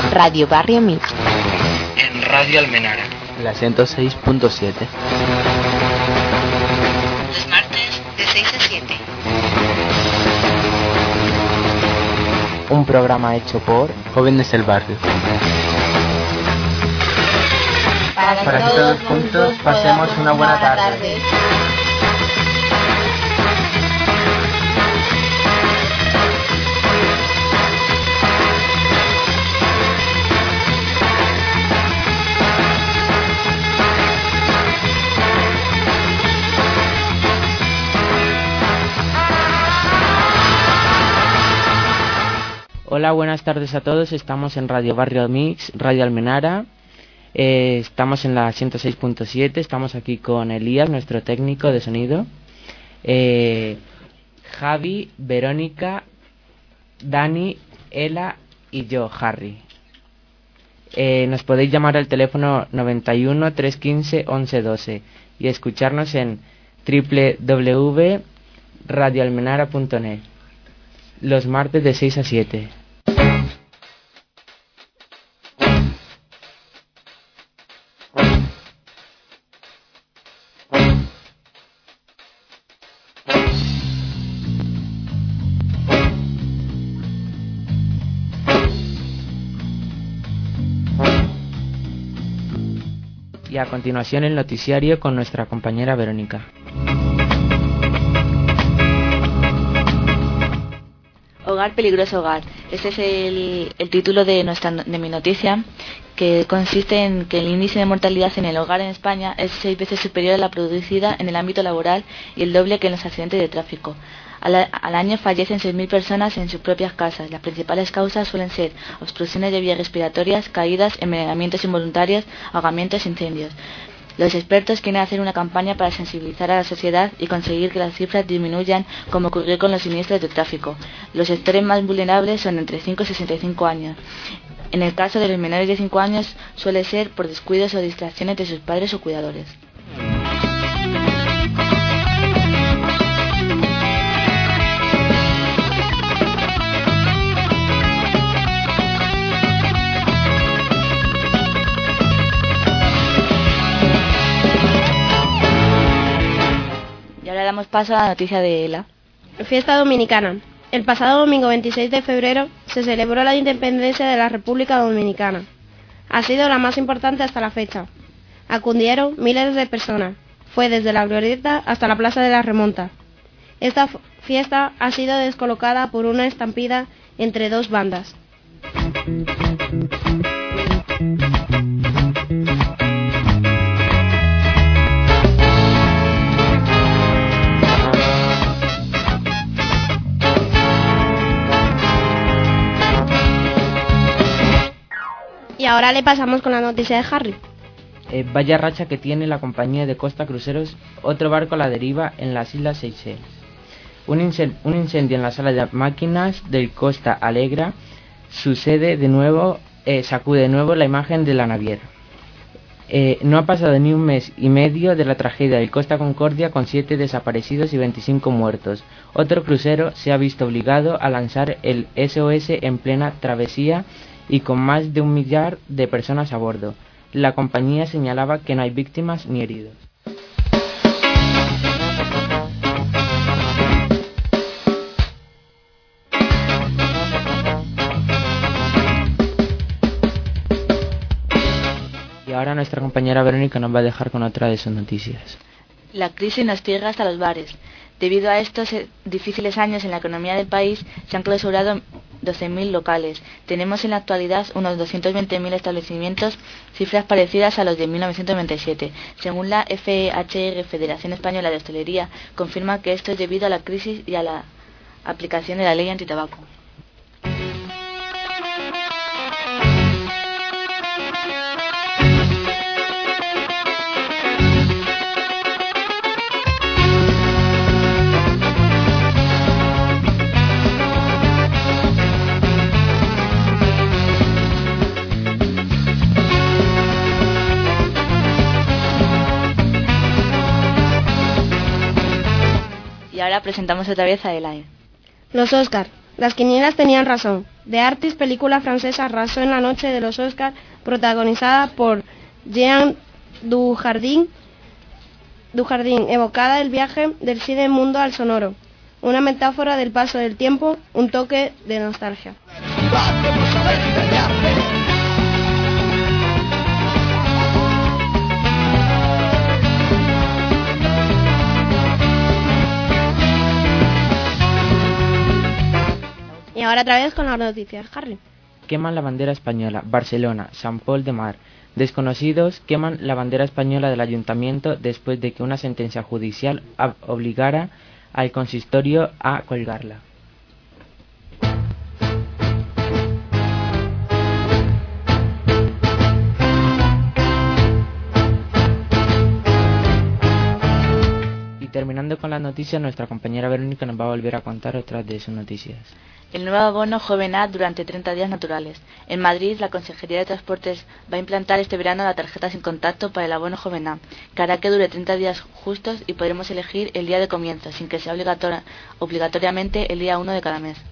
Radio Barrio Mix. En Radio Almenara. La 106.7. Los martes de 6 a 7. Un programa hecho por jóvenes del barrio. Para que todos juntos pasemos una buena tarde. Hola, buenas tardes a todos. Estamos en Radio Barrio Mix, Radio Almenara. Estamos en la 106.7. Estamos aquí con Elías, nuestro técnico de sonido. Javi, Verónica, Dani, Ela y yo, Harry. Nos podéis llamar al teléfono 91 315 1112 y escucharnos en www.radioalmenara.net los martes de 6 a 7. Y a continuación el noticiario con nuestra compañera Verónica. Hogar, peligroso hogar. Este es el título de mi noticia, que consiste en que el índice de mortalidad en el hogar en España es 6 veces superior a la producida en el ámbito laboral y el doble que en los accidentes de tráfico. Al año fallecen 6.000 personas en sus propias casas. Las principales causas suelen ser obstrucciones de vías respiratorias, caídas, envenenamientos involuntarios, ahogamientos e incendios. Los expertos quieren hacer una campaña para sensibilizar a la sociedad y conseguir que las cifras disminuyan, como ocurrió con los siniestros de tráfico. Los sectores más vulnerables son entre 5 y 65 años. En el caso de los menores de 5 años suele ser por descuidos o distracciones de sus padres o cuidadores. Damos paso a la noticia de Ela. Fiesta dominicana. El pasado domingo 26 de febrero se celebró la independencia de la República Dominicana. Ha sido la más importante hasta la fecha. Acudieron miles de personas. Fue desde la Glorieta hasta la Plaza de la Remonta. Esta fiesta ha sido descolocada por una estampida entre dos bandas. Y ahora le pasamos con la noticia de Harry. Vaya racha que tiene la compañía de Costa Cruceros, otro barco a la deriva en las Islas Seychelles. Un incendio en la sala de máquinas del Costa Alegra sacude de nuevo la imagen de la naviera. No ha pasado ni un mes y medio de la tragedia del Costa Concordia, con 7 desaparecidos y 25 muertos. Otro crucero se ha visto obligado a lanzar el SOS en plena travesía y con más de 1 millar de personas a bordo. La compañía señalaba que no hay víctimas ni heridos. Y ahora nuestra compañera Verónica nos va a dejar con otra de sus noticias. La crisis nos llega hasta los bares. Debido a estos difíciles años en la economía del país, se han clausurado 12.000 locales. Tenemos en la actualidad unos 220.000 establecimientos, cifras parecidas a los de 1997. Según la FHR, Federación Española de Hostelería, confirma que esto es debido a la crisis y a la aplicación de la ley antitabaco. Y ahora presentamos otra vez a Elaine. Los Oscar. Las quinielas tenían razón. The Artist, película francesa, arrasó en la noche de los Oscars, protagonizada por Jean Dujardin, evocada el viaje del cine mundo al sonoro, una metáfora del paso del tiempo, un toque de nostalgia. Y ahora otra vez con las noticias, Harry. Queman la bandera española. Barcelona, Sant Pol de Mar. Desconocidos queman la bandera española del ayuntamiento después de que una sentencia judicial obligara al consistorio a colgarla. Y terminando con las noticias, nuestra compañera Verónica nos va a volver a contar otras de sus noticias. El nuevo abono Joven A durante 30 días naturales. En Madrid, la Consejería de Transportes va a implantar este verano la tarjeta sin contacto para el abono Joven A, que hará que dure 30 días justos y podremos elegir el día de comienzo, sin que sea obligatoriamente el día 1 de cada mes.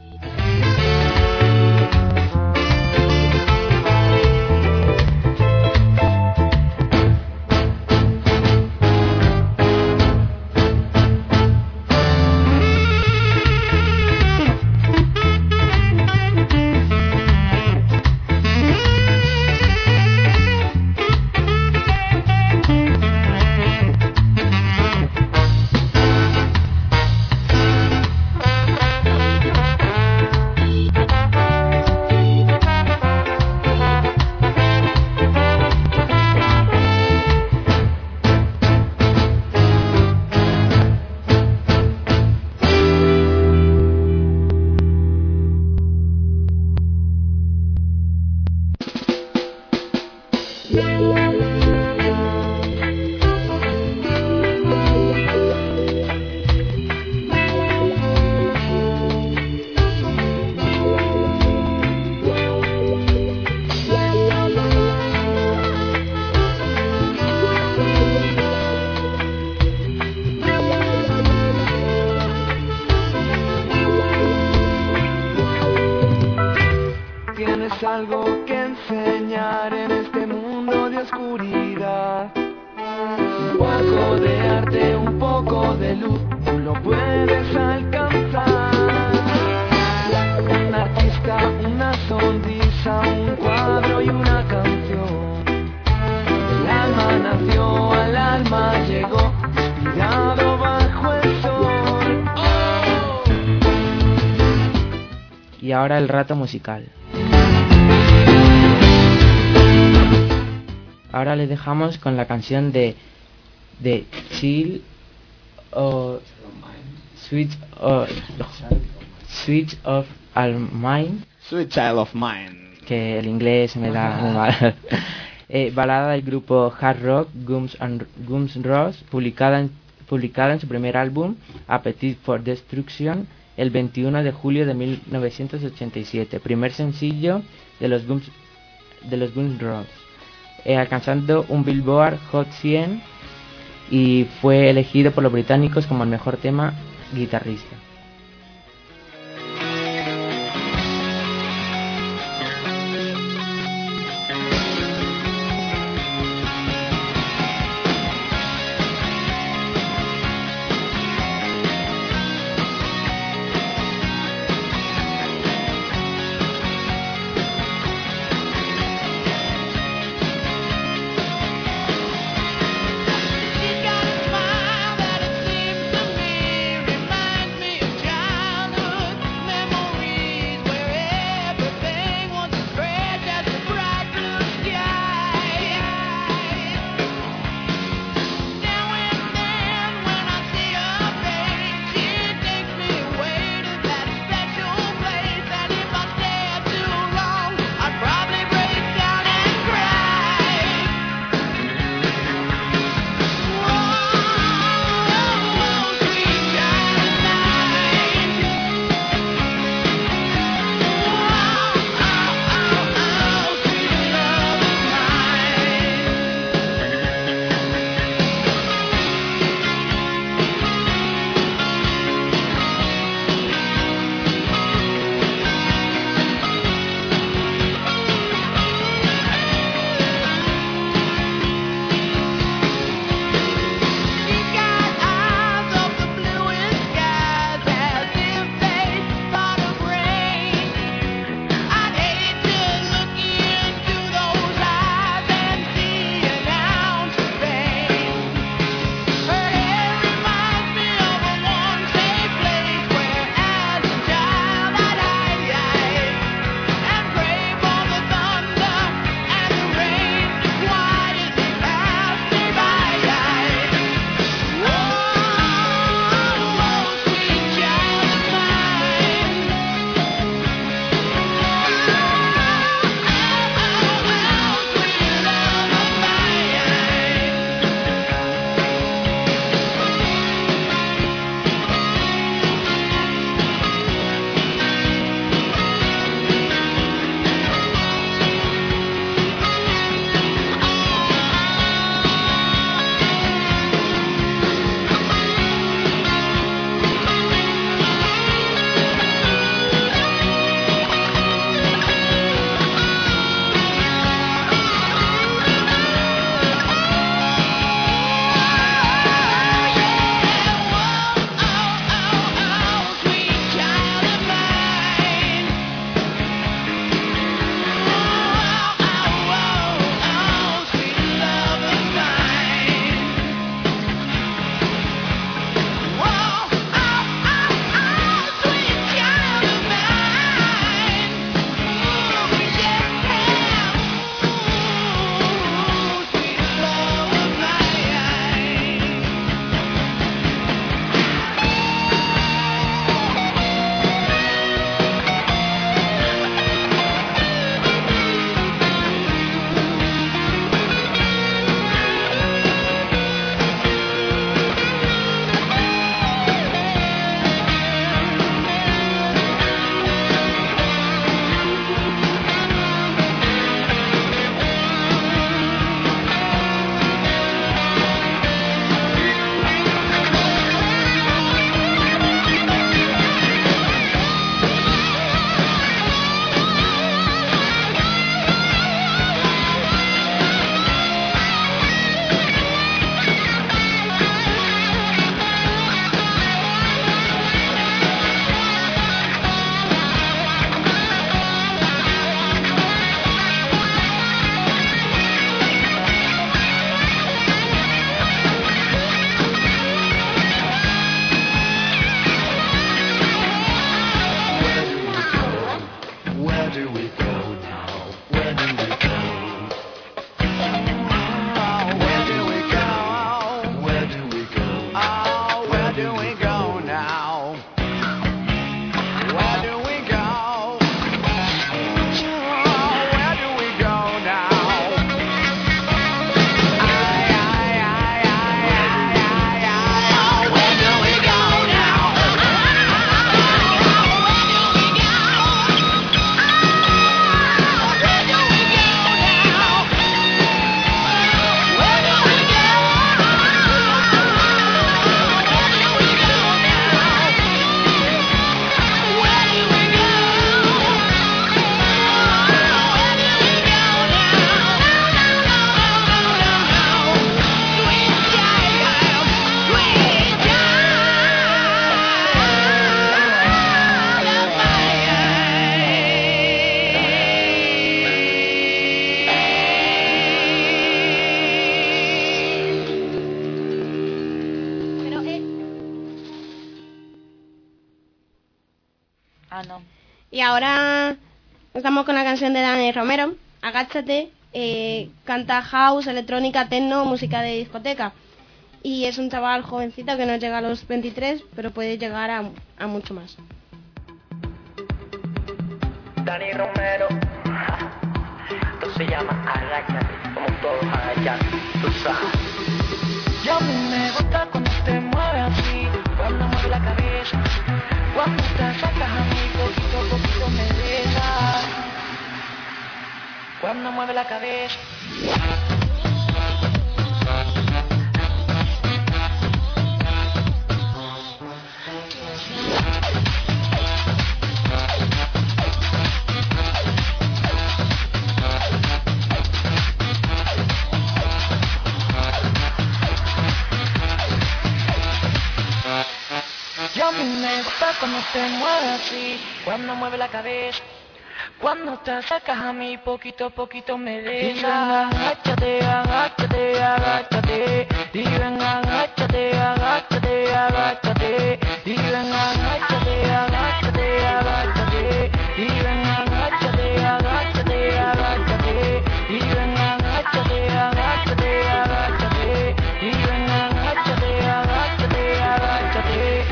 Tienes algo que enseñar en este mundo de oscuridad. Un poco de arte, un poco de luz, tú lo puedes alcanzar. Un artista, una sonrisa, un cuadro y una canción. El alma nació, al alma llegó, inspirado bajo el sol. ¡Oh! Y ahora el rato musical. Ahora les dejamos con la canción de Chill o Switch of All Mine. Sweet Child of Mine. Que el inglés me da muy mal. Balada del grupo hard rock Guns N' Roses, publicada en su primer álbum Appetite for Destruction el 21 de julio de 1987, primer sencillo de los Guns N' Roses, alcanzando un Billboard Hot 100 y fue elegido por los británicos como el mejor tema guitarrista. She's got a smile that it seems to me reminds me Where do we go now? Where do we go? Where do we go? Where do we go? Oh, where do we go now? Where do we go? Where do we go now? Where do we go now? Ah, no. Y ahora estamos con la canción de Dani Romero, Agáchate, canta house, electrónica, techno, música de discoteca. Y es un chaval jovencito que no llega a los 23, pero puede llegar a mucho más. Dani Romero, esto se llama Agáchate, como todos agachar, tú sabes. Y a mí me gusta cuando te mueves así, cuando mueves la cabeza, cuando te sacas a mí, poquito a poquito me dejas, cuando mueve la cabeza. Y a mí me gusta cuando te mueves así, cuando mueve la cabeza, cuando te acercas a mí, poquito a poquito me dejas. Y ven, agáchate, agáchate, agáchate. Y ven, agáchate, agáchate, agáchate. Y ven, agáchate, agáchate, agáchate. Y ven, agáchate, agáchate, agáchate. Y ven, agáchate, agáchate, agáchate. Y ven, agáchate, agáchate, agáchate.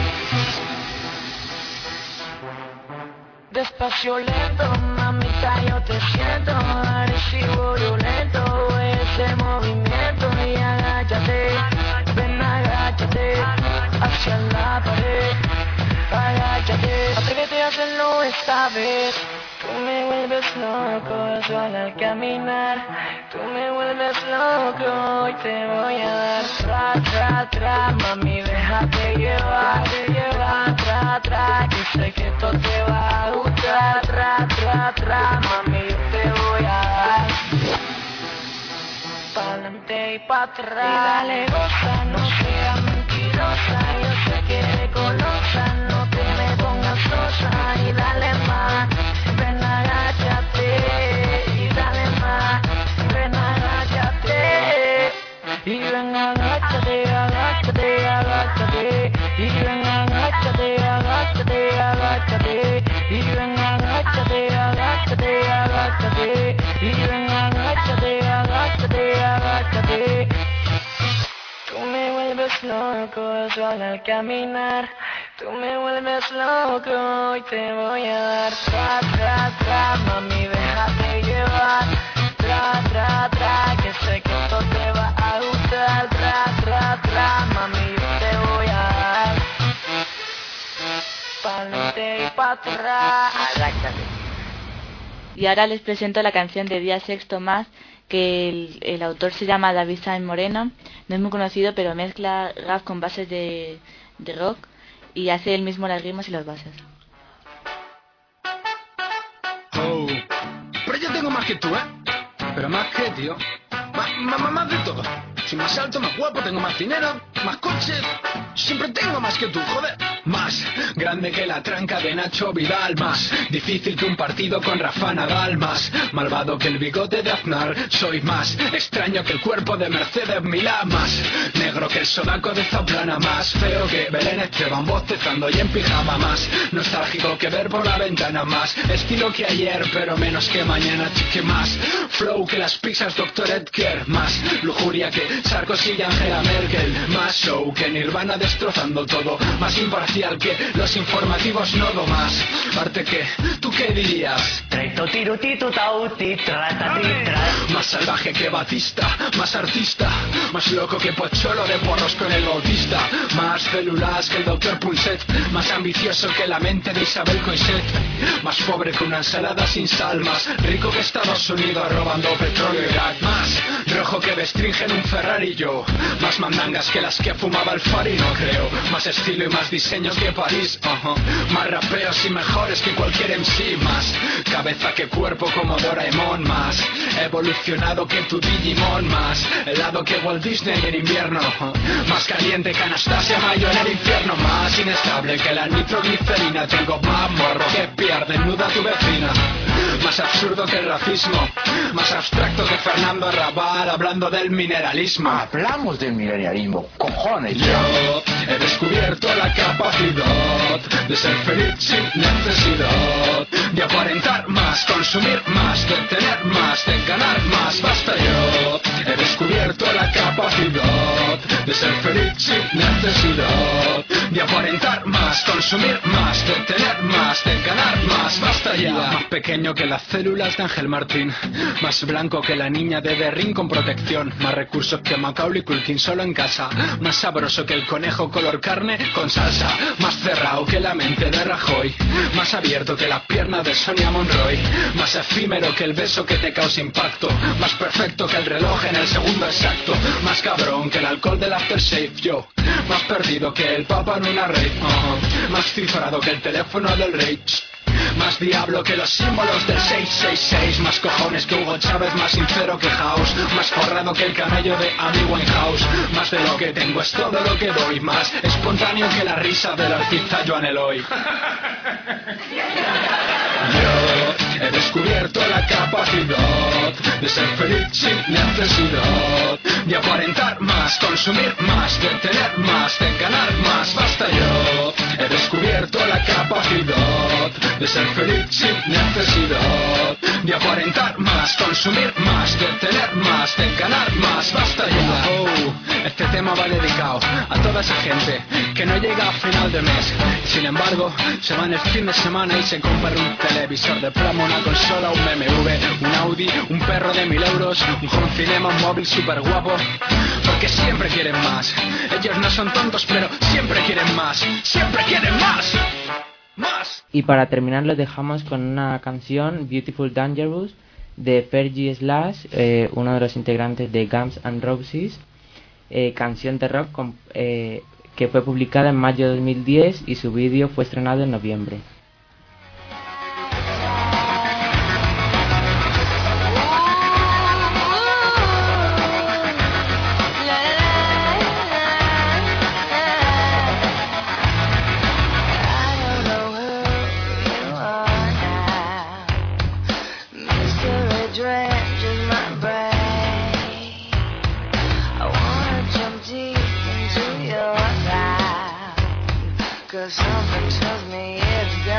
Despacio lento, mamita, yo te siento agresivo, violento, ese movimiento. Y agáchate, ven, agáchate, hacia la pared, agáchate, atrévete a hacerlo esta vez. Tú me vuelves loco, solo al caminar. Tú me vuelves loco y te voy a dar tra, tra, tra. Mami, déjate llevar, tra, tra. Que sé que esto te va a gustar, tra, tra, tra. Mami, yo te voy a dar pa'lante y pa' atrás. Y dale, goza, no seas mentirosa. Yo sé que eres golosa, no te me pongas sosa. Y dale más. Ven, agáchate, y dale más, ven, agáchate, y ven, agáchate, agáchate, agáchate, y ven, agáchate, agáchate, agáchate, y ven, agáchate, agáchate, agáchate, y ven, agáchate, agáchate, agáchate. Tú me vuelves loco solo al caminar. Tú me vuelves loco y te voy a dar tra, tra, tra. Mami, déjate llevar, tra, tra, tra. Que sé que esto te va a gustar, tra, tra, tra. Mami, yo te voy a dar pa'lante y pa' atrás. Agáchate. Y ahora les presento la canción de Día Sexto Más, que el autor se llama David Sainz Moreno. No es muy conocido, pero mezcla rap con bases de rock y hace él mismo los ritmos y las bases. Oh, pero yo tengo más que tú, ¿eh? Pero más que, tío. Más de todo. Si más alto, más guapo, tengo más dinero. más coches. Siempre tengo más que tú, joder. Más grande que la tranca de Nacho Vidal. Más difícil que un partido con Rafa Nadal. Más malvado que el bigote de Aznar. Soy más extraño que el cuerpo de Mercedes Milá. Más negro que el sobaco de Zaplana. Más feo que Belén Esteban bostezando y en pijama. Más nostálgico que ver por la ventana. Más estilo que ayer pero menos que mañana. Chique más flow que las pizzas Dr. Edgar. Más lujuria que Sarkozy y Angela Merkel. Más show que Nirvana destrozando todo. Más imparcial que los informativos Nodo. Más arte que ¿tú qué dirías? Más salvaje que Batista. Más artista. Más loco que Pocholo de porros con el Bautista. Más células que el Dr. Punset. Más ambicioso que la mente de Isabel Coixet. Más pobre que una ensalada sin sal. Más rico que Estados Unidos robando petróleo y Irak. Más rojo que Bestringe en un Ferrari yo. Más mandangas que las que fumaba el Fari, no creo. Más estilo y más diseños que París. Más rapeos y mejores que cualquier MC. Más cabeza que cuerpo como Doraemon. Más evolucionado que tu Digimon. Más helado que Walt Disney en invierno. Más caliente que Anastasia Mayo en el infierno. Más inestable que la nitroglicerina. Tengo más morro que espiar desnuda a tu vecina. Más absurdo que el racismo. Más abstracto que Fernando Arrabal hablando del mineralismo. Hablamos del mineralismo, cojones. Yo he descubierto la capacidad de ser feliz sin necesidad de aparentar más, consumir más, de tener más, de ganar más. Basta, yo he descubierto la capacidad de ser feliz sin necesidad de aparentar más, consumir más, de tener más, de ganar más. Basta ya. Más pequeño que las células de Ángel Martín. Más blanco que la niña de Derrin con protección. Más recursos que Macaulay Culkin solo en casa. Más sabroso que el conejo color carne con salsa. Más cerrado que la mente de Rajoy. Más abierto que las piernas de Sonia Monroy. Más efímero que el beso que te causa impacto. Más perfecto que el reloj en el segundo exacto. Más cabrón que el alcohol del aftershave yo. Más perdido que el papa en una rave. Más cifrado que el teléfono del rey. Más diablo que los símbolos del 666. Más cojones que Hugo Chávez. Más sincero que House. Más forrado que el camello de Amy Winehouse. Más de lo que tengo es todo lo que doy. Más espontáneo que la risa del artista Joan Eloy. Yo he descubierto la capacidad de ser feliz sin necesidad de aparentar más, consumir más, de tener más, de ganar más. Basta, yo he descubierto la capacidad de ser feliz sin necesidad de aparentar más, consumir más, de tener más, de ganar más. Basta ya. Este tema va dedicado a toda esa gente que no llega a final de mes. Sin embargo, se van el fin de semana y se compran un televisor de plomo, una consola, un BMW, un Audi, un perro de 1000 euros, un home cinema, un móvil super guapo. Porque siempre quieren más. Ellos no son tontos, pero siempre quieren más. Siempre quieren más. Más. Y para terminar lo dejamos con una canción, Beautiful Dangerous, de Fergie Slash, uno de los integrantes de Guns N' Roses, canción de rock que fue publicada en mayo de 2010 y su vídeo fue estrenado en noviembre. Something tells me it's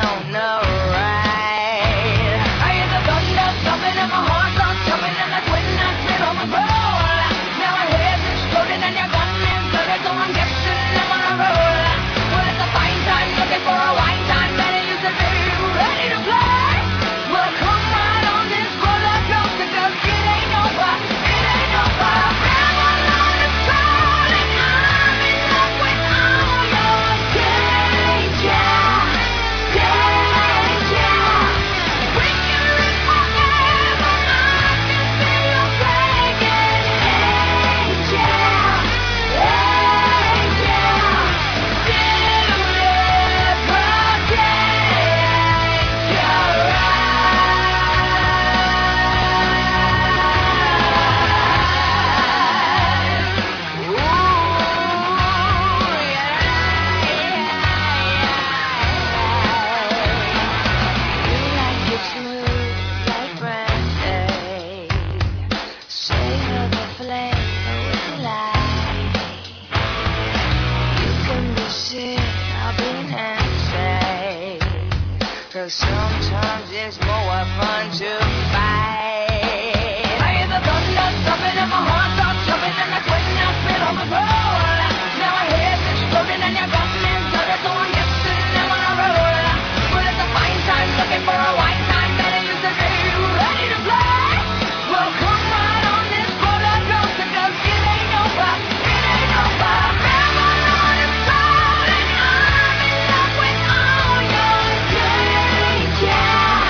I fun to fight. I hear the thunder thumping and my heart starts jumping and that's when I spit on the road. Now my head's exploding and you got me dirty, so I'm guessing I'm on a roll. Well, it's a fine time looking for a wine time, better use the day ready to play. Well, come right on this roller coaster, 'cause it ain't over, it ain't over. Babylon is falling, I'm in love with all your danger,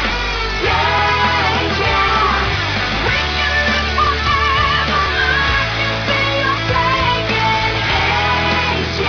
danger. We can live forever, I can see your flagging angel,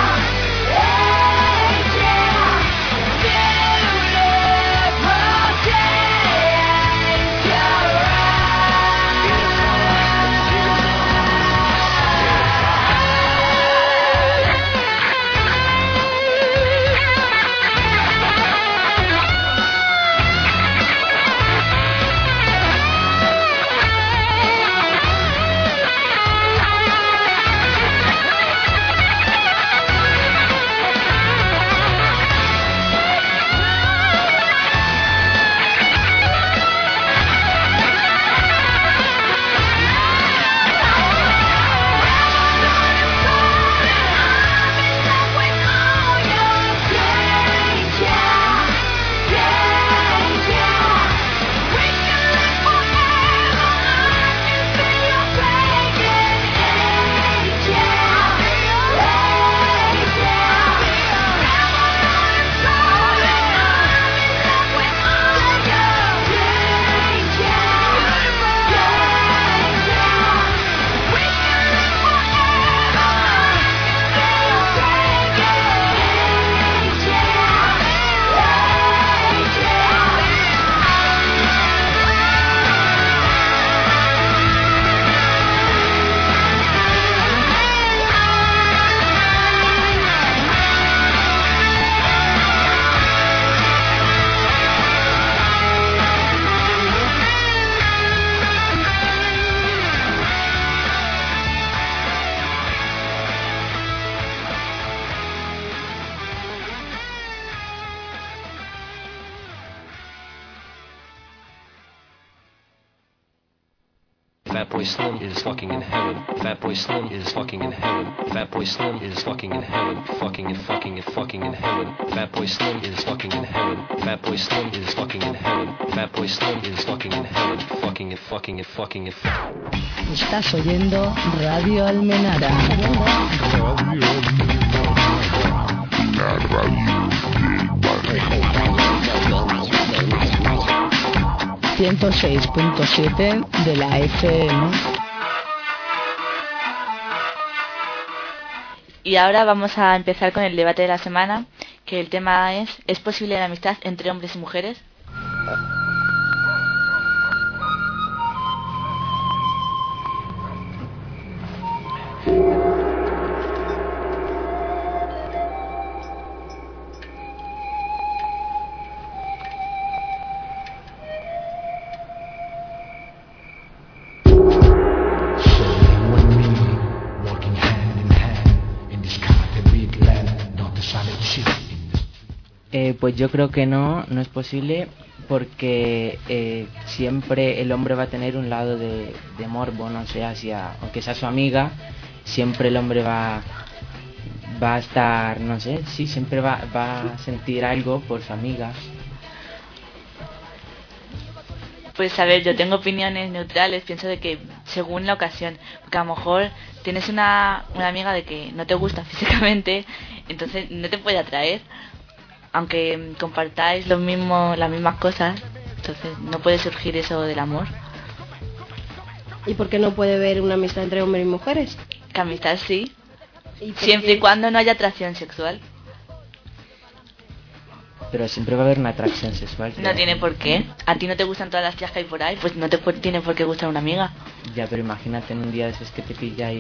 Fatboy Slim is fucking in heaven. Fatboy Slim is fucking in heaven. Fatboy Slim is fucking in heaven. Fucking and fucking and fucking in heaven. Fatboy Slim is fucking in heaven. Fatboy Slim is fucking in heaven. Fatboy Slim is fucking in heaven. Fucking and fucking and fucking and. Estás oyendo Radio Almenara. La radio 106.7 de la FM. Y ahora vamos a empezar con el debate de la semana, que el tema ¿es posible la amistad entre hombres y mujeres? Pues yo creo que no es posible, porque siempre el hombre va a tener un lado de morbo, no sé, aunque sea su amiga, siempre el hombre va a estar, no sé, sí, siempre va a sentir algo por su amiga. Pues a ver, yo tengo opiniones neutrales, pienso de que según la ocasión, porque a lo mejor tienes una amiga de que no te gusta físicamente, entonces no te puede atraer, aunque compartáis las mismas cosas, entonces no puede surgir eso del amor. ¿Y por qué no puede haber una amistad entre hombres y mujeres? Que amistad sí, siempre y cuando no haya atracción sexual. Pero siempre va a haber una atracción sexual. No tiene por qué. A ti no te gustan todas las tías que hay por ahí, pues no te tiene por qué gustar una amiga. Ya, pero imagínate en un día de esos que te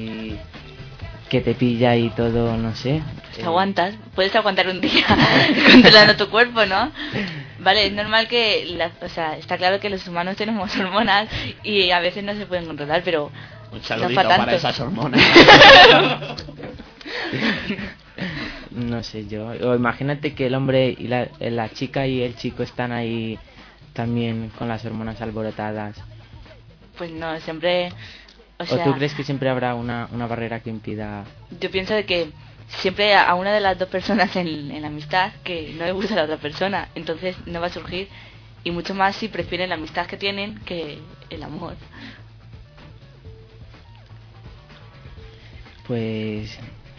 pilla y todo, no sé. Te aguantas, puedes aguantar un día controlando tu cuerpo, ¿no? Vale, es normal que, está claro que los humanos tenemos hormonas y a veces no se pueden controlar, pero un saludito no para esas hormonas. No sé yo, o imagínate que el hombre y la chica y el chico están también con las hormonas alborotadas. Pues no, siempre... ¿O tú crees que siempre habrá una barrera que impida...? Yo pienso de que siempre a una de las dos personas en la amistad que no le gusta a la otra persona, entonces no va a surgir, y mucho más si prefieren la amistad que tienen que el amor. Pues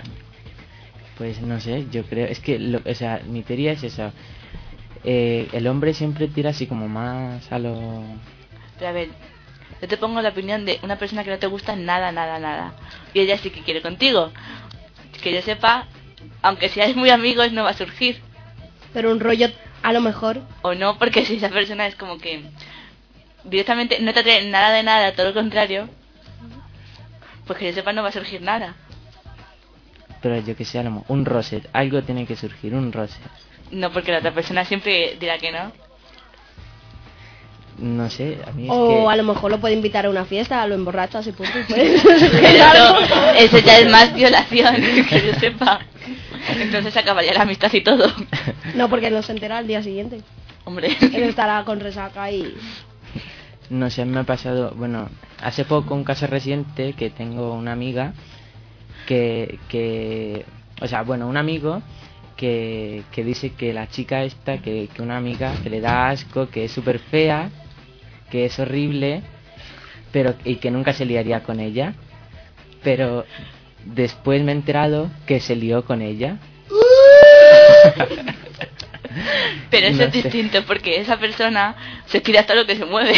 no sé, yo creo, es que, mi teoría es esa. El hombre siempre tira así como más a lo... Pero a ver, yo te pongo la opinión de una persona que no te gusta nada, y ella sí que quiere contigo. Que yo sepa, aunque seáis muy amigos, no va a surgir. Pero un rollo, a lo mejor. O no, porque si esa persona es como que directamente no te atrae nada de nada, todo lo contrario, pues que yo sepa no va a surgir nada. Pero yo que sé, un roce, algo tiene que surgir, un roce. No, porque la otra persona siempre dirá que no. No sé, a mí es o que... a lo mejor lo puede invitar a una fiesta, lo emborrachas y punto. Eso ya es más violación, que yo sepa. Entonces acabaría la amistad y todo. No, porque no se entera al día siguiente. Hombre. Él estará con resaca y... No sé, me ha pasado... Bueno, hace poco, un caso reciente, que tengo una amiga un amigo que dice que la chica esta, que una amiga que le da asco, que es súper fea, que es horrible, y que nunca se liaría con ella, pero después me he enterado que se lió con ella. Pero eso es distinto, porque esa persona se tira hasta lo que se mueve.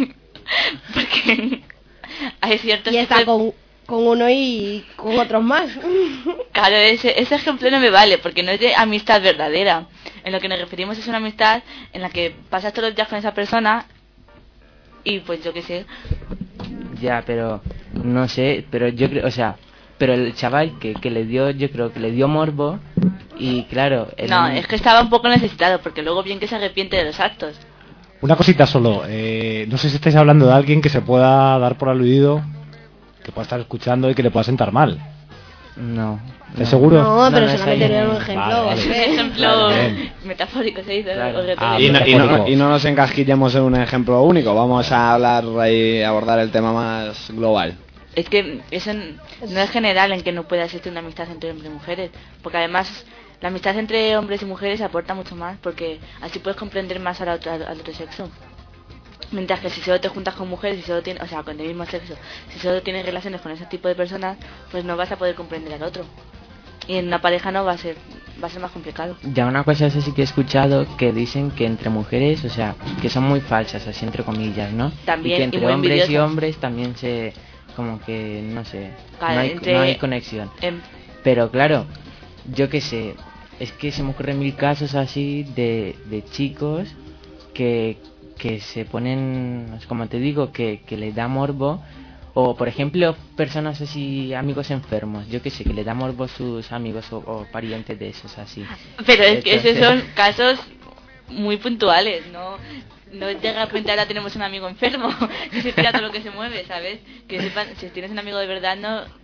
Porque hay ciertos... Y está con uno y con otros más. Claro, ese ejemplo no me vale, porque no es de amistad verdadera. En lo que nos referimos es una amistad en la que pasas todos los días con esa persona y pues yo qué sé. Ya, pero no sé, pero yo creo, pero el chaval que le dio, yo creo que le dio morbo y claro... No, es que estaba un poco necesitado, porque luego bien que se arrepiente de los actos. Una cosita solo, no sé si estáis hablando de alguien que se pueda dar por aludido, que pueda estar escuchando y que le pueda sentar mal. No. ¿Estás seguro? No, pero solamente era un ejemplo. Vale. Es un ejemplo metafórico, se dice. Claro. Y no nos encasquillemos en un ejemplo único, vamos a hablar y abordar el tema más global. Es que eso no es general en que no pueda existir una amistad entre hombres y mujeres, porque además la amistad entre hombres y mujeres aporta mucho más, porque así puedes comprender más al otro sexo. Mientras que si solo te juntas con mujeres, con el mismo sexo, si solo tienes relaciones con ese tipo de personas, pues no vas a poder comprender al otro. Y en una pareja no va a ser más complicado. Ya una cosa sí que he escuchado, que dicen que entre mujeres, que son muy falsas, así entre comillas, ¿no? También, y que entre y muy hombres y envidiosas. hombres también como que, no sé, Claro, no hay conexión. Pero claro, yo qué sé, es que se me ocurren mil casos así de chicos que se ponen, como te digo, que les da morbo, o por ejemplo personas así, amigos enfermos, yo que sé, que le da morbo a sus amigos o parientes de esos así. Pero es que esos son casos muy puntuales, no de repente ahora tenemos un amigo enfermo que se tira todo lo que se mueve, ¿sabes? Que sepan, si tienes un amigo de verdad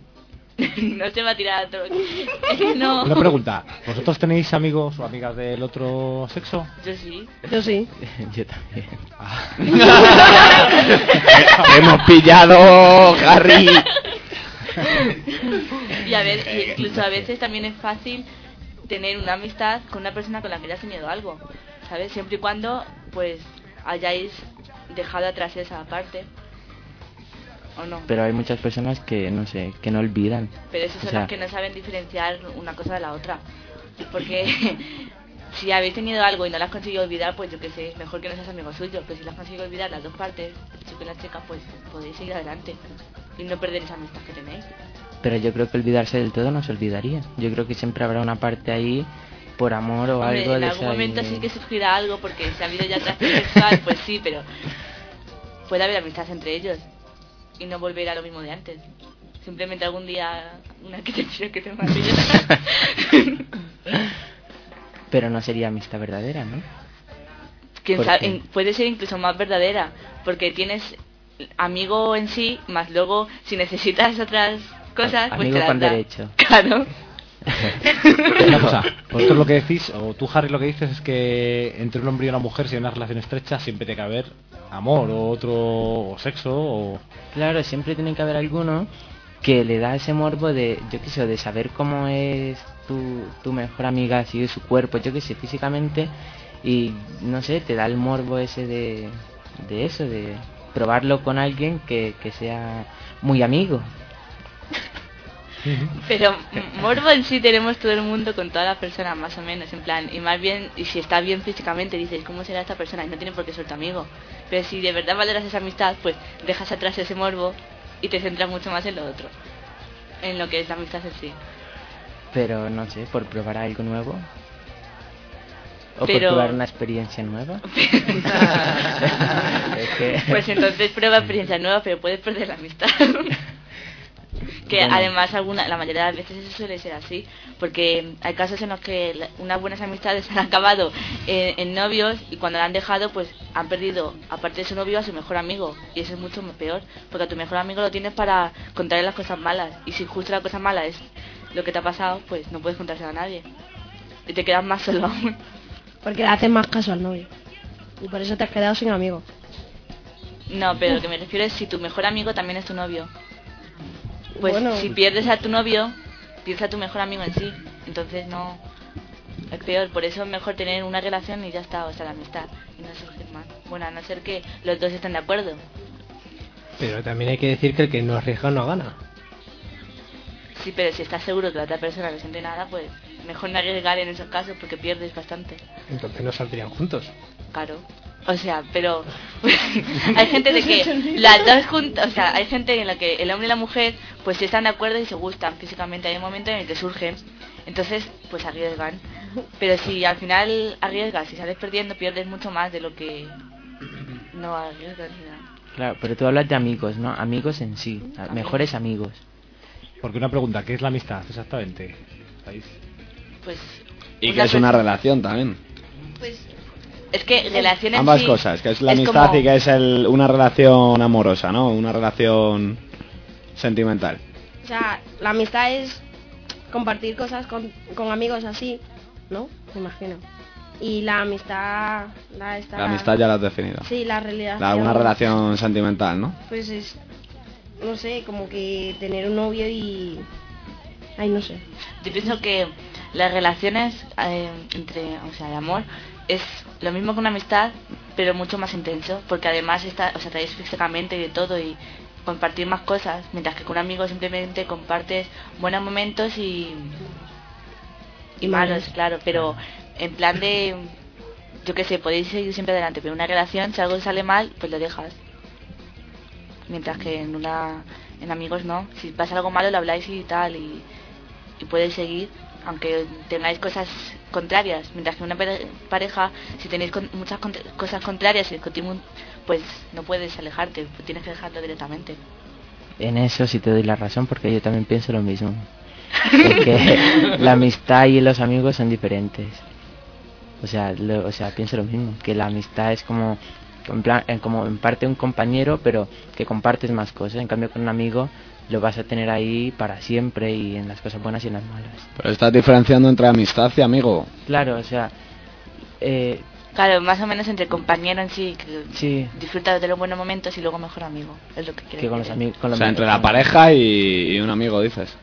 no se va a tirar todo. No. Una pregunta, ¿vosotros tenéis amigos o amigas del otro sexo? Yo sí. Yo también. Hemos pillado, Harry. Y a ver, incluso a veces también es fácil tener una amistad con una persona con la que hayas tenido algo, ¿sabes? Siempre y cuando pues hayáis dejado atrás esa parte. ¿O no? Pero hay muchas personas que no sé, que no olvidan. Pero esos son los que no saben diferenciar una cosa de la otra. Porque si habéis tenido algo y no lo has conseguido olvidar, pues yo qué sé, mejor que no seas amigo suyo. Pero si lo has conseguido olvidar las dos partes, el chico y la chica, pues podéis seguir adelante y no perder esa amistad que tenéis. Pero yo creo que olvidarse del todo no se olvidaría. Yo creo que siempre habrá una parte ahí por amor o Hombre, algo en de algún esa momento sí que surgirá algo, porque si ha habido ya atracción sexual, pues sí, pero puede haber amistad entre ellos y no volver a lo mismo de antes. Simplemente algún día una arquitectura que te maravilla. Pero no sería amistad verdadera, ¿no? Quién sabe, puede ser incluso más verdadera, porque tienes amigo en sí, más luego si necesitas otras cosas, pues amigo te las con da. derecho. Claro. Una cosa, vosotros lo que decís, o tú, Harry, lo que dices es que entre un hombre y una mujer, si hay una relación estrecha, siempre tiene que haber amor o otro, o sexo, o... Claro, siempre tiene que haber alguno que le da ese morbo de, yo qué sé, de saber cómo es tu mejor amiga, así de su cuerpo, yo qué sé, físicamente, y no sé, te da el morbo ese de eso, de probarlo con alguien que sea muy amigo. Pero morbo en sí tenemos todo el mundo con todas las personas, más o menos, en plan, y más bien, y si está bien físicamente, dices, ¿cómo será esta persona? Y no tiene por qué ser tu amigo. Pero si de verdad valoras esa amistad, pues dejas atrás ese morbo y te centras mucho más en lo otro, en lo que es la amistad en sí. Pero no sé, por probar algo nuevo. O Pero... por probar una experiencia nueva. Es que... Pues entonces prueba experiencias nuevas, pero puedes perder la amistad. Que bueno, además la mayoría de las veces eso suele ser así, porque hay casos en los que unas buenas amistades han acabado en novios, y cuando la han dejado pues han perdido, aparte de su novio, a su mejor amigo, y eso es mucho peor, porque a tu mejor amigo lo tienes para contarle las cosas malas, y si justo la cosa mala es lo que te ha pasado, pues no puedes contárselo a nadie y te quedas más solo aún. Porque le haces más caso al novio y por eso te has quedado sin amigos. No, pero lo que me refiero es si tu mejor amigo también es tu novio. Pues bueno, si pierdes a tu novio, pierdes a tu mejor amigo en sí. Entonces no, es peor. Por eso es mejor tener una relación y ya está, o sea, la amistad, y no surgir más. Bueno, a no ser que los dos estén de acuerdo. Pero también hay que decir que el que no arriesga no gana. Sí, pero si estás seguro que la otra persona no siente nada, pues mejor no arriesgar en esos casos porque pierdes bastante. Entonces no saldrían juntos. Claro. O sea, pero hay gente de que las dos juntas, o sea, hay gente en la que el hombre y la mujer pues sí están de acuerdo y se gustan físicamente. Hay un momento en el que surgen, entonces pues arriesgan. Pero si al final arriesgas y sales perdiendo, pierdes mucho más de lo que no arriesgas. Claro, pero tú hablas de amigos, ¿no? Amigos en sí, mejores amigos. Porque una pregunta, ¿qué es la amistad exactamente? ¿Sabéis? Pues y que es una relación también. Pues es que relaciones ambas sí, cosas, que es la amistad como... y que es una relación amorosa, ¿no? Una relación sentimental. O sea, la amistad es compartir cosas con amigos así, ¿no? Me imagino. Y la amistad... La amistad ya la has definido. Sí, la realidad. Una relación sentimental, ¿no? Pues es, no sé, como que tener un novio y... Ay, no sé. Yo pienso que las relaciones entre, o sea, el amor es lo mismo que una amistad, pero mucho más intenso, porque además o sea, traes físicamente y de todo y compartir más cosas, mientras que con un amigo simplemente compartes buenos momentos y malos, claro, pero en plan de, yo qué sé, podéis seguir siempre adelante, pero en una relación, si algo sale mal, pues lo dejas, mientras que en amigos no, si pasa algo malo lo habláis y tal, y podéis seguir aunque tengáis cosas contrarias, mientras que una pareja, si tenéis muchas cosas contrarias y discutís, pues no puedes alejarte, tienes que dejarlo directamente. En eso sí te doy la razón, porque yo también pienso lo mismo. Porque la amistad y los amigos son diferentes. O sea, pienso lo mismo, que la amistad es como en parte un compañero, pero que compartes más cosas. En cambio con un amigo lo vas a tener ahí para siempre, y en las cosas buenas y en las malas. Pero estás diferenciando entre amistad y amigo. Claro, o sea... Claro, más o menos entre compañero en sí, que sí, disfrutas de los buenos momentos, y luego mejor amigo, es lo que quiero con decir. Los amigos, o sea, entre la pareja y un amigo, dices.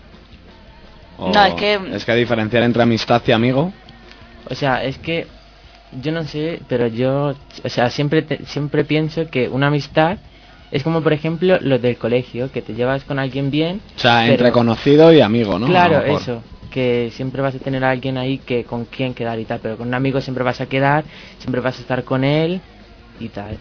No, es que diferenciar entre amistad y amigo. O sea, es que yo no sé, pero yo, o sea, siempre pienso que una amistad es como, por ejemplo, los del colegio, que te llevas con alguien bien. O sea, entre conocido y amigo, ¿no? Claro, eso, que siempre vas a tener a alguien ahí que con quien quedar y tal, pero con un amigo siempre vas a quedar, siempre vas a estar con él y tal.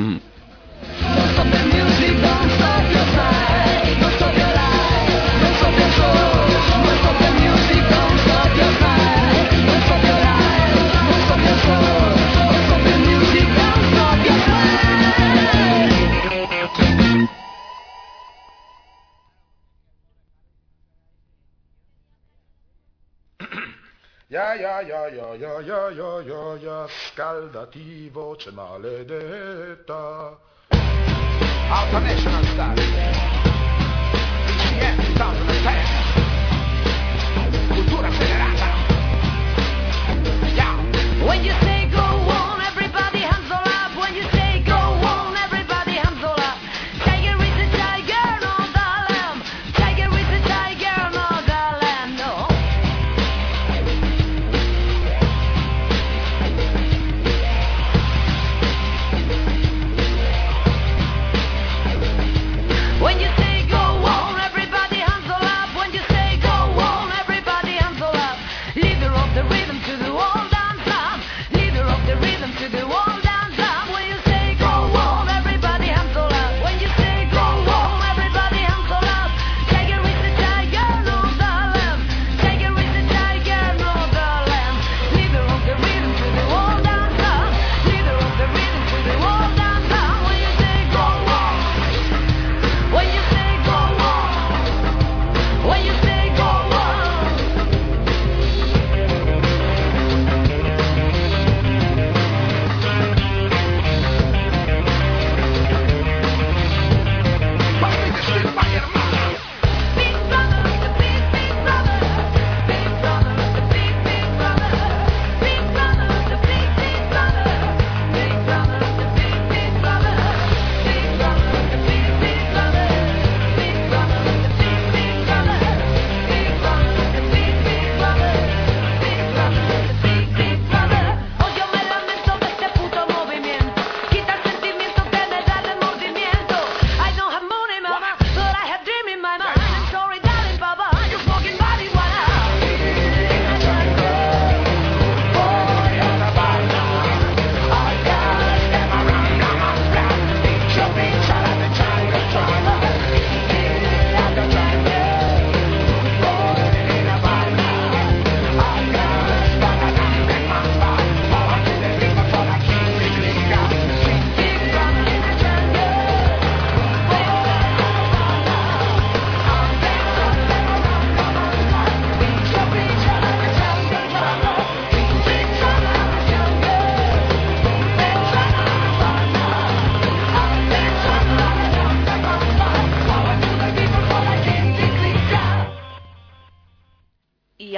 Ja, scaldati voce maledetta. Alta National Star. BCM 2010.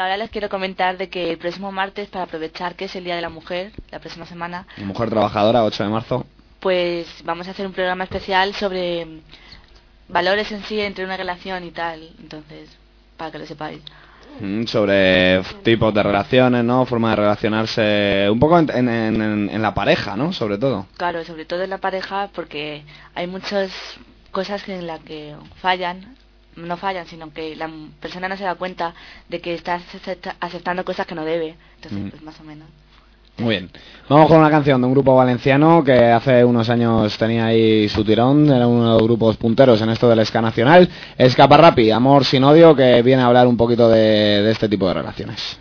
ahora les quiero comentar de que el próximo martes, para aprovechar que es el Día de la Mujer, la próxima semana, Mujer Trabajadora, 8 de marzo. pues vamos a hacer un programa especial sobre valores en sí entre una relación y tal. Entonces, para que lo sepáis. Sobre tipos de relaciones, ¿no? Forma de relacionarse, un poco en la pareja, ¿no? Sobre todo. Claro, sobre todo en la pareja, porque hay muchas cosas en las que fallan, no fallan, sino que la persona no se da cuenta de que está aceptando cosas que no debe. Entonces, pues más o menos. Muy bien. Vamos con una canción de un grupo valenciano que hace unos años tenía ahí su tirón, era uno de los grupos punteros en esto del ska nacional. Escaparrapi, Amor sin odio, que viene a hablar un poquito de este tipo de relaciones.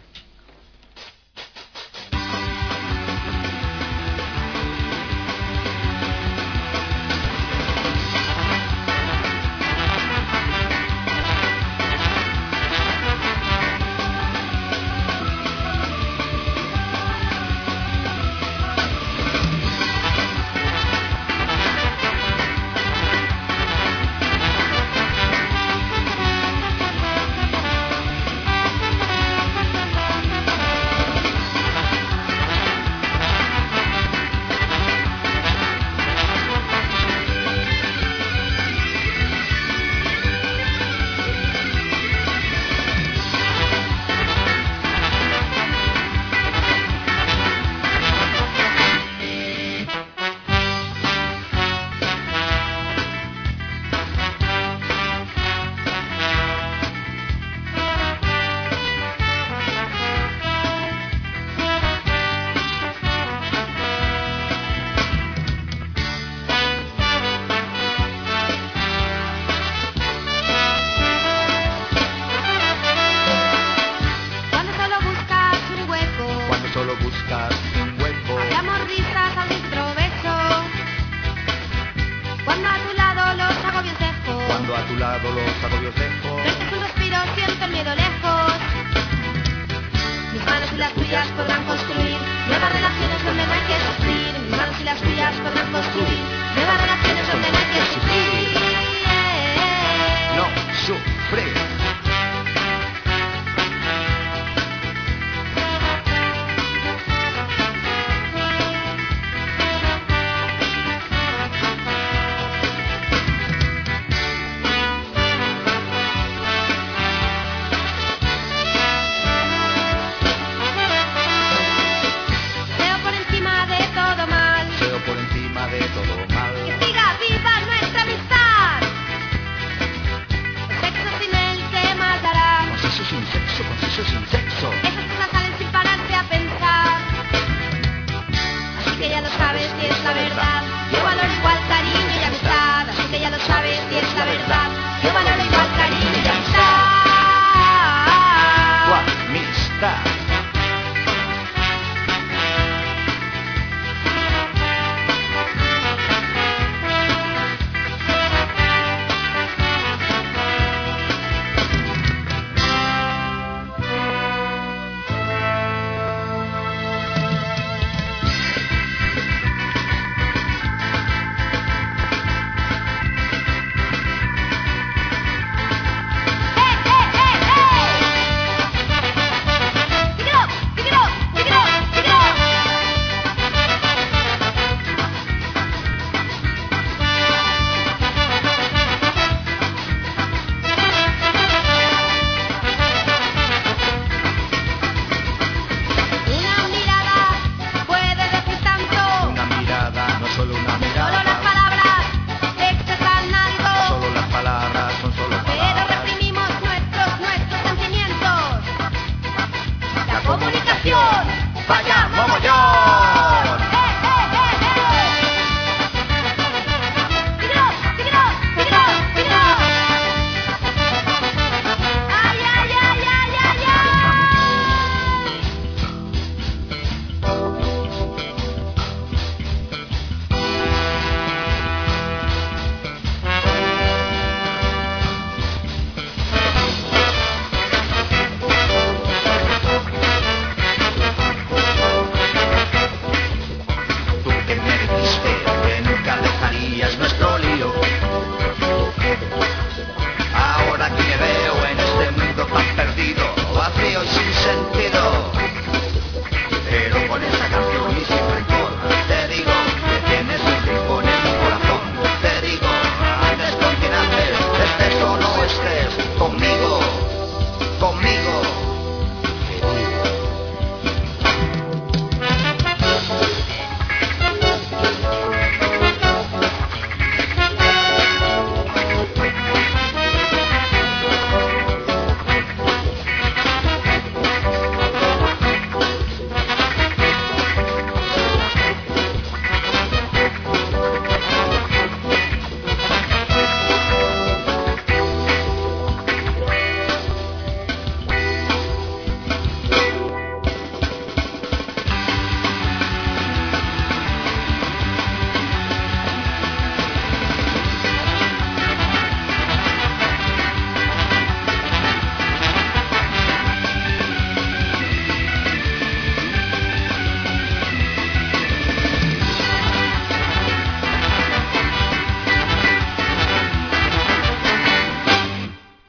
Por encima de todo mal. Que siga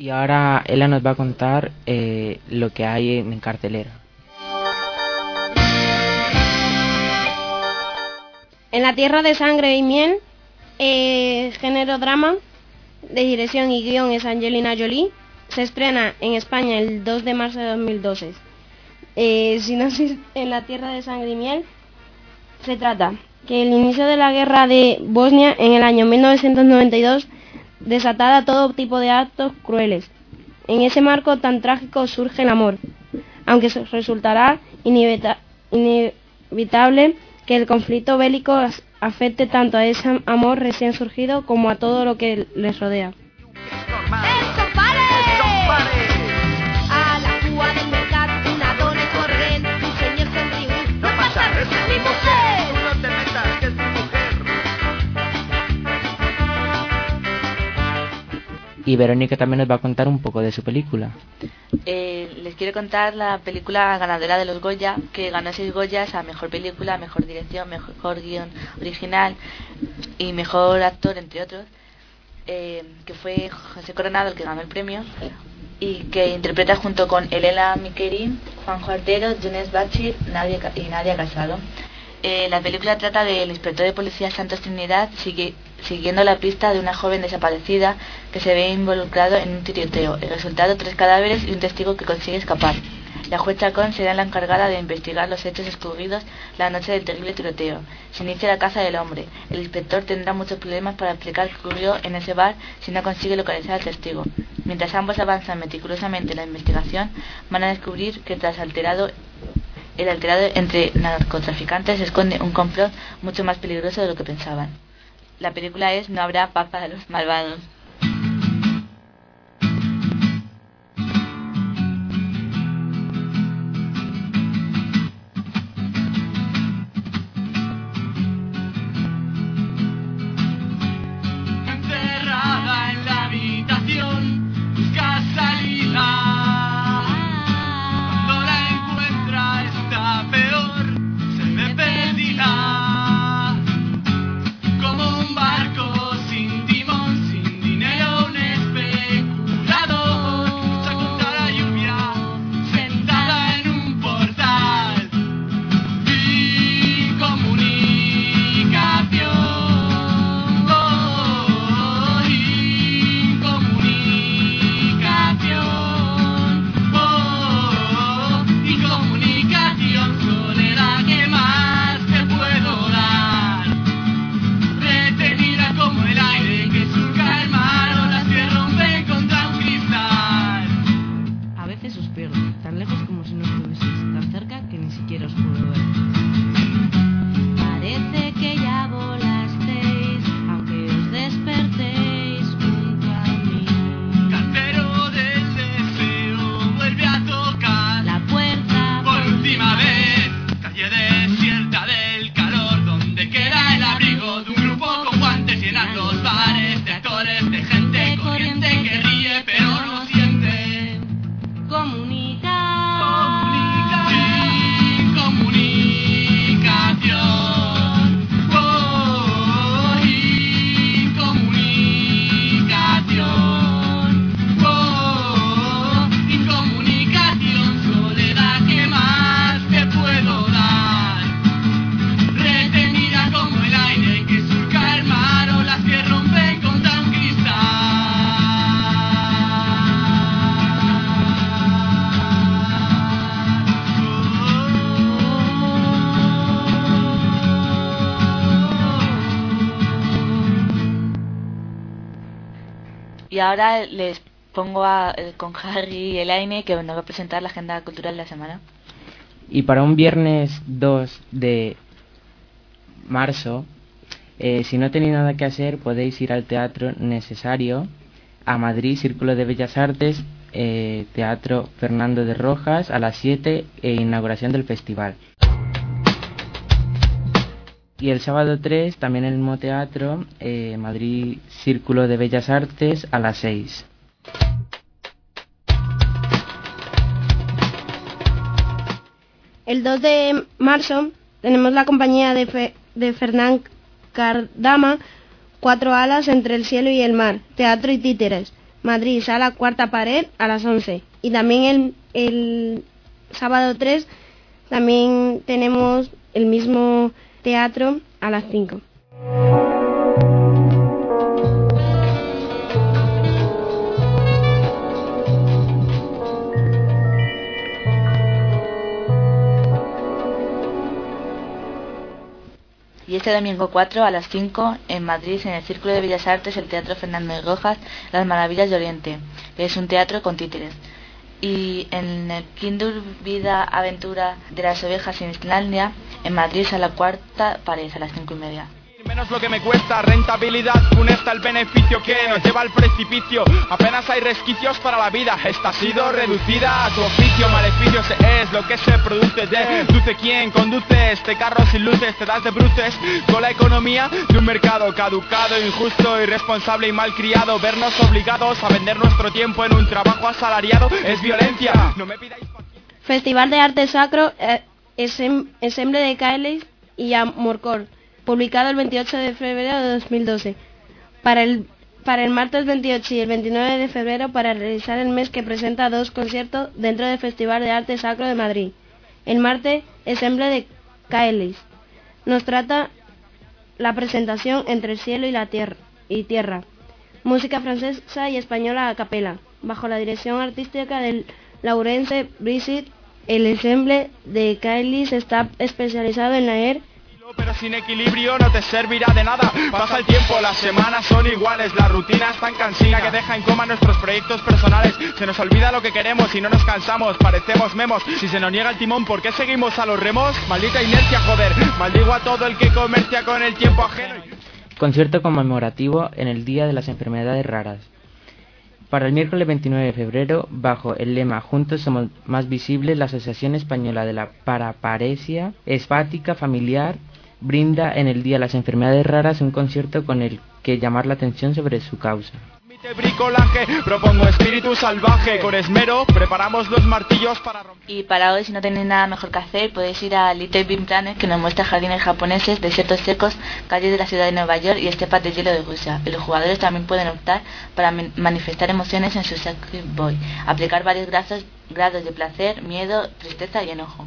Y ahora Ela nos va a contar lo que hay en cartelera. En la tierra de sangre y miel, género drama, de dirección y guión es Angelina Jolie, se estrena en España el 2 de marzo de 2012. Sinopsis: en la tierra de sangre y miel se trata que el inicio de la guerra de Bosnia en el año 1992 desatada todo tipo de actos crueles. En ese marco tan trágico surge el amor, aunque resultará inevitable que el conflicto bélico afecte tanto a ese amor recién surgido como a todo lo que les rodea. A la cua del mercat, una dona corrent, un senyor somriu, no passa res, és mi mujer. Tú no te metas, que es mi mujer. Y Verónica también nos va a contar un poco de su película. Les quiero contar la película ganadora de los Goya, que ganó 6 Goyas a mejor película, mejor dirección, mejor guión original y mejor actor, entre otros, que fue José Coronado el que ganó el premio, y que interpreta junto con Elena Miqueri, Juanjo Artero, Jones Bachir y Nadia Casado. La película trata del inspector de policía Santos Trinidad siguiendo la pista de una joven desaparecida que se ve involucrado en un tiroteo. El resultado: 3 cadáveres y un testigo que consigue escapar. La juez Chacón será la encargada de investigar los hechos ocurridos la noche del terrible tiroteo. Se inicia la caza del hombre. El inspector tendrá muchos problemas para explicar qué ocurrió en ese bar si no consigue localizar al testigo. Mientras ambos avanzan meticulosamente en la investigación, van a descubrir que tras el alterado entre narcotraficantes se esconde un complot mucho más peligroso de lo que pensaban. La película es No habrá paz para los malvados. Encerrada en la habitación, busca salida. Cuando la encuentra está peor, se ve perdida. Como un barco sin timón, sin dinero, un especulador. Lucha contra la lluvia, sentada en un portal. Incomunicación. Incomunicación, soledad, ¿qué más te puedo dar? Retenida como el aire que surca el mar o las que rompen contra un cristal. A veces os pierdo, tan lejos como si no estuvieseis, tan cerca que ni siquiera os puedo ver. Parece que ya volasteis, aunque os despertéis junto a mí. Cartero del deseo vuelve a tocar La puerta por última vez. Calle desierta del calor, donde queda el abrigo de un grupo con guantes, llenan los bares de actores, de gente corriente que ríe pero no siente. Incomunicación. Oh, incomunicación. Oh, incomunicación, soledad, ¿qué más te puedo dar? Retenida como el aire que surca el mar o las que rompen contra un cristal. Y ahora les pongo con Harry y Elaine, que nos va a presentar la agenda cultural de la semana. Y para un viernes 2 de marzo, si no tenéis nada que hacer, podéis ir al Teatro Necesario, a Madrid, Círculo de Bellas Artes, Teatro Fernando de Rojas, a las 7, inauguración del festival. Y el sábado 3, también en el mismo teatro, Madrid, Círculo de Bellas Artes, a las 6. El 2 de marzo tenemos la compañía de Fernán Cardama, 4 alas entre el cielo y el mar, teatro y títeres. Madrid, sala Cuarta Pared, a las 11. Y también el sábado 3 también tenemos el mismo teatro a las 5. Y este domingo 4 a las 5 en Madrid, en el Círculo de Bellas Artes, el Teatro Fernando de Rojas, Las Maravillas de Oriente, que es un teatro con títeres. Y en el Kindur Vida Aventura de las Ovejas en Islandia, en Madrid, a la Cuarta Pared, a las 5:30. Menos lo que me cuesta, rentabilidad funesta, el beneficio que nos lleva al precipicio. Apenas hay resquicios para la vida, esta ha sido reducida a tu oficio. Maleficios es lo que se produce, deduce quién conduce este carro sin luces. Te das de bruces con la economía de un mercado caducado, injusto, irresponsable y malcriado. Vernos obligados a vender nuestro tiempo en un trabajo asalariado es violencia. No me pidáis... Festival de Arte Sacro, Ensemble de Caelis y Amorcor, publicado el 28 de febrero de 2012. Para el martes 28 y el 29 de febrero, para realizar el mes que presenta 2 conciertos dentro del Festival de Arte Sacro de Madrid. El martes, Ensemble de Caelis nos trata la presentación Entre el cielo y la tierra. Música francesa y española a capela, bajo la dirección artística del Laurence Brigitte. El Ensemble de Caelis está especializado en leer, pero sin equilibrio no te servirá de nada. Pasa el tiempo, las semanas son iguales, la rutina es tan cansina que deja en coma nuestros proyectos personales. Se nos olvida lo que queremos y no nos cansamos, parecemos memos. Si se nos niega el timón, ¿por qué seguimos a los remos? Maldita inercia, joder, maldigo a todo el que comercia con el tiempo ajeno. Concierto conmemorativo en el Día de las Enfermedades Raras. Para el miércoles 29 de febrero, bajo el lema Juntos somos más visibles, la Asociación Española de la Paraparesia Hepática Familiar brinda en el Día de las Enfermedades Raras un concierto con el que llamar la atención sobre su causa. Bricolaje, propongo espíritu salvaje, con esmero preparamos los martillos para romper. Y para hoy, si no tenéis nada mejor que hacer, podéis ir a Little Bean Planet, que nos muestra jardines japoneses, desiertos secos, calles de la ciudad de Nueva York y estepas de hielo de Rusia. Y los jugadores también pueden optar para manifestar emociones en su Sacred Boy, aplicar varios grados de placer, miedo, tristeza y enojo.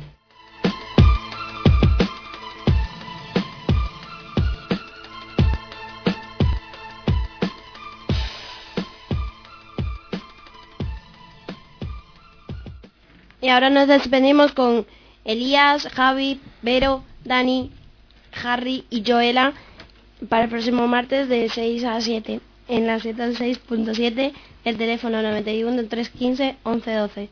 Y ahora nos despedimos con Elías, Javi, Vero, Dani, Harry y Joela para el próximo martes de 6 a 7 en la 106.7, el teléfono 91 315 1112.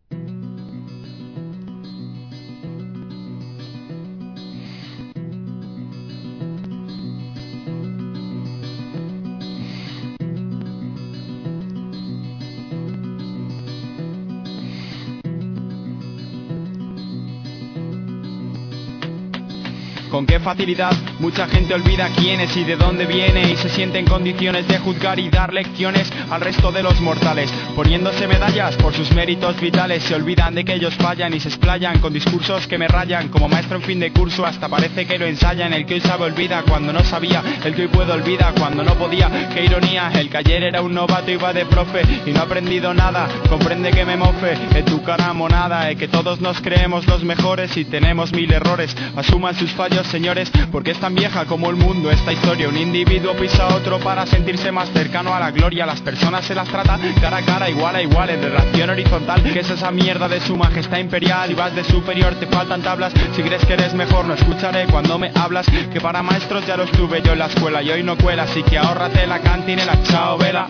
Con qué facilidad mucha gente olvida quién es y de dónde viene, y se siente en condiciones de juzgar y dar lecciones al resto de los mortales, poniéndose medallas por sus méritos vitales. Se olvidan de que ellos fallan y se explayan con discursos que me rayan. Como maestro en fin de curso hasta parece que lo ensayan. El que hoy sabe olvida cuando no sabía, el que hoy puede olvida cuando no podía. Qué ironía, el que ayer era un novato y va de profe y no ha aprendido nada. Comprende que me mofe en tu cara monada, que todos nos creemos los mejores y tenemos 1000 errores. Asuman sus fallos, señores, porque es tan vieja como el mundo esta historia. Un individuo pisa a otro para sentirse más cercano a la gloria. Las personas se las trata cara a cara, igual a igual, en relación horizontal. ¿Qué es esa mierda de su majestad imperial? Y vas de superior, te faltan tablas. Si crees que eres mejor, no escucharé cuando me hablas. Que para maestros ya los tuve yo en la escuela y hoy no cuela, así que ahórrate la cantinela, chao vela.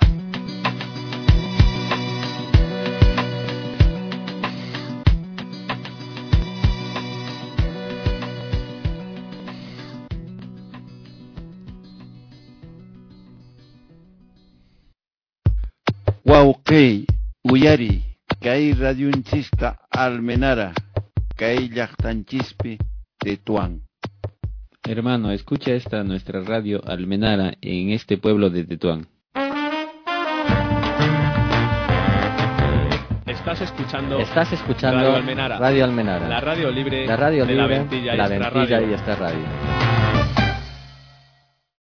Guauquei, Uyari, Kai Radiounchista Almenara, Kai Yachtanchispi, Tetuán. Hermano, escucha esta nuestra radio Almenara en este pueblo de Tetuán. Estás escuchando Radio Almenara. La radio libre, la radio de libre, la Ventilla, la Ventilla y esta radio.